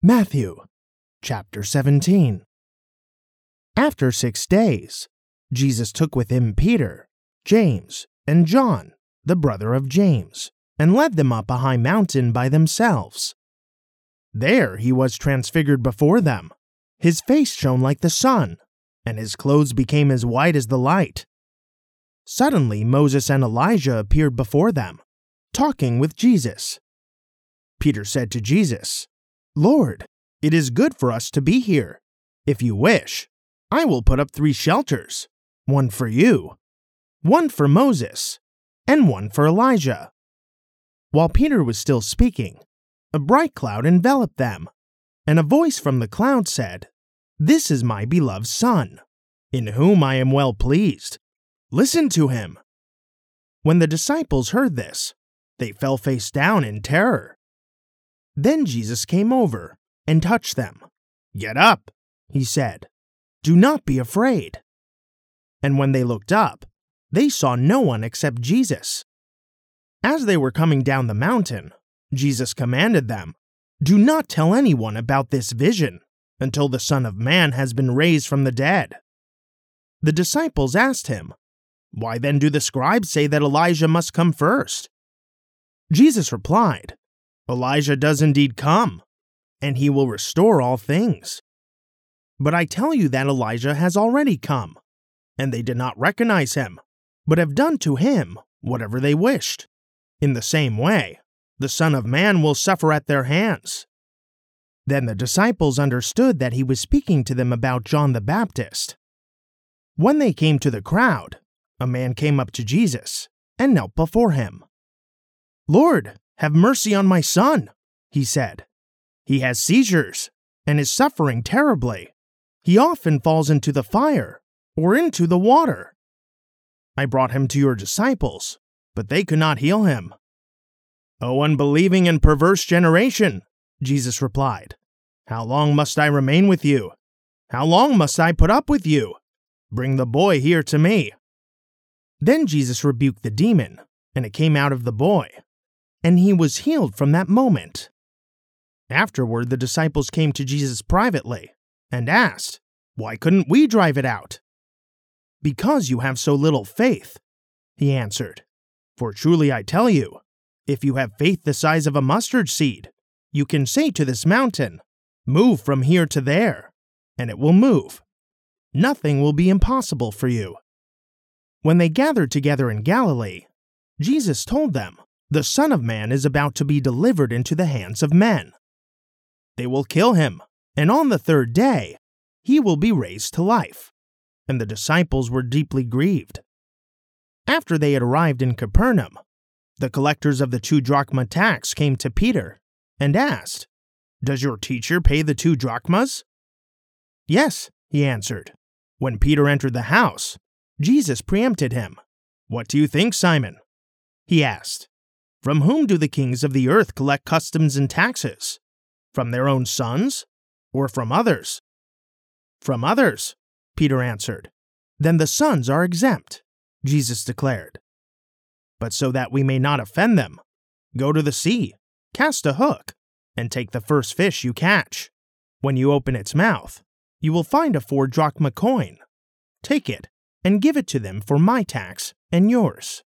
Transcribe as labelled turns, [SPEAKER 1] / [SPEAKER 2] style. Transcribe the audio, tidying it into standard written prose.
[SPEAKER 1] Matthew chapter 17. After 6 days, Jesus took with him Peter, James, and John, the brother of James, and led them up a high mountain by themselves. There he was transfigured before them. His face shone like the sun, and his clothes became as white as the light. Suddenly Moses and Elijah appeared before them, talking with Jesus. Peter said to Jesus, "Lord, it is good for us to be here. If you wish, I will put up 3 shelters, one for you, one for Moses, and one for Elijah." While Peter was still speaking, a bright cloud enveloped them, and a voice from the cloud said, "This is my beloved Son, in whom I am well pleased. Listen to him." When the disciples heard this, they fell face down in terror. Then Jesus came over and touched them. "Get up," he said. "Do not be afraid." And when they looked up, they saw no one except Jesus. As they were coming down the mountain, Jesus commanded them, "Do not tell anyone about this vision until the Son of Man has been raised from the dead." The disciples asked him, "Why then do the scribes say that Elijah must come first?" Jesus replied, "Elijah does indeed come, and he will restore all things. But I tell you that Elijah has already come, and they did not recognize him, but have done to him whatever they wished. In the same way, the Son of Man will suffer at their hands." Then the disciples understood that he was speaking to them about John the Baptist. When they came to the crowd, a man came up to Jesus and knelt before him. "Lord, have mercy on my son," he said. "He has seizures and is suffering terribly. He often falls into the fire or into the water. I brought him to your disciples, but they could not heal him." "O unbelieving and perverse generation," Jesus replied, "how long must I remain with you? How long must I put up with you? Bring the boy here to me." Then Jesus rebuked the demon, and it came out of the boy, and he was healed from that moment. Afterward, the disciples came to Jesus privately and asked, "Why couldn't we drive it out?" "Because you have so little faith," he answered. "For truly I tell you, if you have faith the size of a mustard seed, you can say to this mountain, 'Move from here to there,' and it will move. Nothing will be impossible for you." When they gathered together in Galilee, Jesus told them, "The Son of Man is about to be delivered into the hands of men. They will kill him, and on the 3rd day, he will be raised to life." And the disciples were deeply grieved. After they had arrived in Capernaum, the collectors of the 2 drachma tax came to Peter and asked, "Does your teacher pay the 2 drachmas?" "Yes," he answered. When Peter entered the house, Jesus preempted him. "What do you think, Simon?" he asked. "From whom do the kings of the earth collect customs and taxes? From their own sons, or from others?" "From others," Peter answered. "Then the sons are exempt," Jesus declared. "But so that we may not offend them, go to the sea, cast a hook, and take the first fish you catch. When you open its mouth, you will find a 4 drachma coin. Take it and give it to them for my tax and yours."